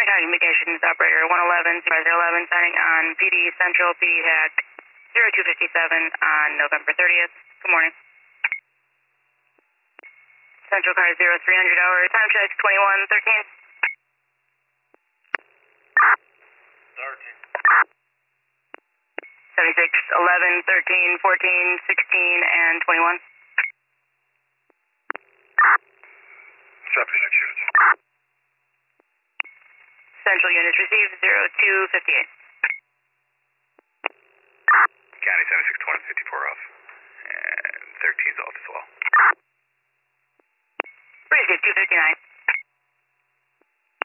County Communications Operator 111, Supervisor 11, signing on PD Central PHAC 0257 on November 30th. Good morning. Central Car 0300 hour, time check 2113. 76, 11, 13, 14, 16, and 21. 76 units. Central units received 0258.